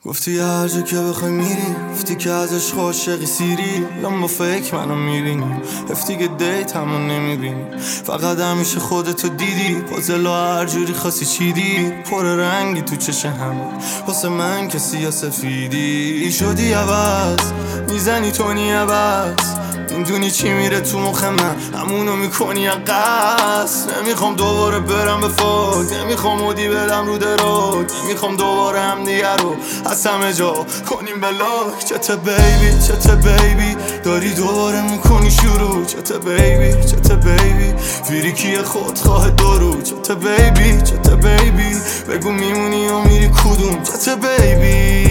گفتی هر جا که بخوای میری، گفتی که ازش عاشقی سیری، الان با فکر منو میبینی، هفتی که دیت همون نمیبینی، فقط همیشه خودتو دیدی، پازل هر جوری خواستی چیدی، پر رنگی تو چش همه، واسه من که سیاه سفیدی شدی عوض، میزنی تونی عوض، میدونی چی میره تو مخ من، همونو میکنی قصد. نمیخوام دوباره برم به فوق، نمیخوام مودی برم رو درود، نمیخوام دوباره هم دیگه رو از همه جا کنیم بلاک. چته بیبی چته بیبی داری دوباره میکنی شروع، چته بیبی چته بیبی فریکی خودخواه درو، چته بیبی چته بیبی بگو میمونی و میری کدوم، چته بیبی.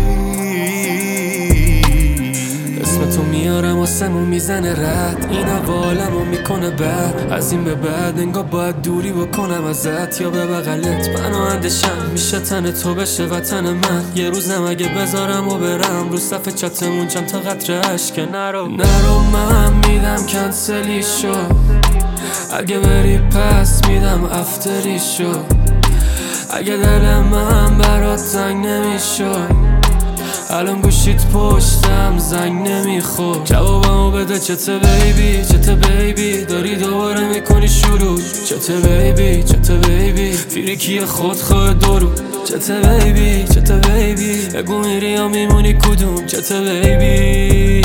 اسم تو میارم آسمون میزنه رد، این حوالمو میکنه بد، از این به بعد انگار باید دوری بکنم ازت یا به بغلت پناهندشم، میشه تن تو بشه وطن من. یه روزم اگه بذارم و برم رو صفحه چتمون چند تا قطره اشک نرو من میدم کنسلی شو، اگه بری پس میدم افتری شو، اگه دل من برات زنگ نمیشد الان گوشیت پشتم زنگ نمیخور، جوابمو بده چته بیبی چته بیبی داری دوباره میکنی شروع، چته بیبی چته بیبی فریکی خودخواه درو، چته بیبی چته بیبی بگو میری یا میمونی کدوم، چته بیبی.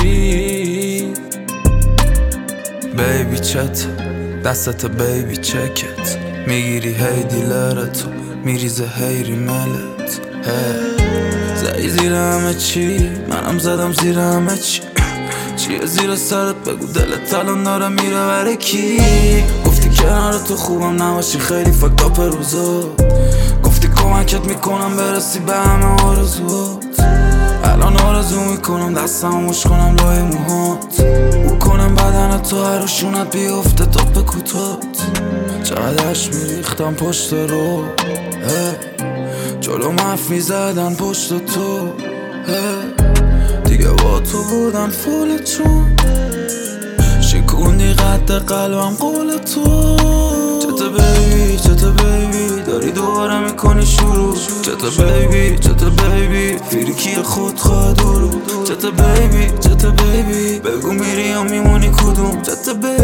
بیبی چت دستت بیبی چکت، میگیری هی دیلرتو میریزه هی ریملت، زدی زیر همه چی منم زدم زیر همه چی، چیه زیر سرت بگو دلت الان داره میره برای کی، گفتی کنار تو خوبم نباشی خیلی فکت اپ روزات، گفتی کمکت میکنم برسی به همه آرزوات، الان آرزو میکنم دستم مش کنم لای موهات، او کنم بدن تو هر شونت بیفته تاپ کوتات، چقدرش میریختم پشت رو جلو مف میزدن پشت تو، دیگه با تو بودن فول چون شکوندی قد قلبم قول تو، چته بیبی چته بیبی داری دوباره میکنی شروع، چته بیبی چته بیبی فریکی خودخواه درو، چته بیبی چته بیبی بگو میری یا میمونی کدوم، چته بیبی.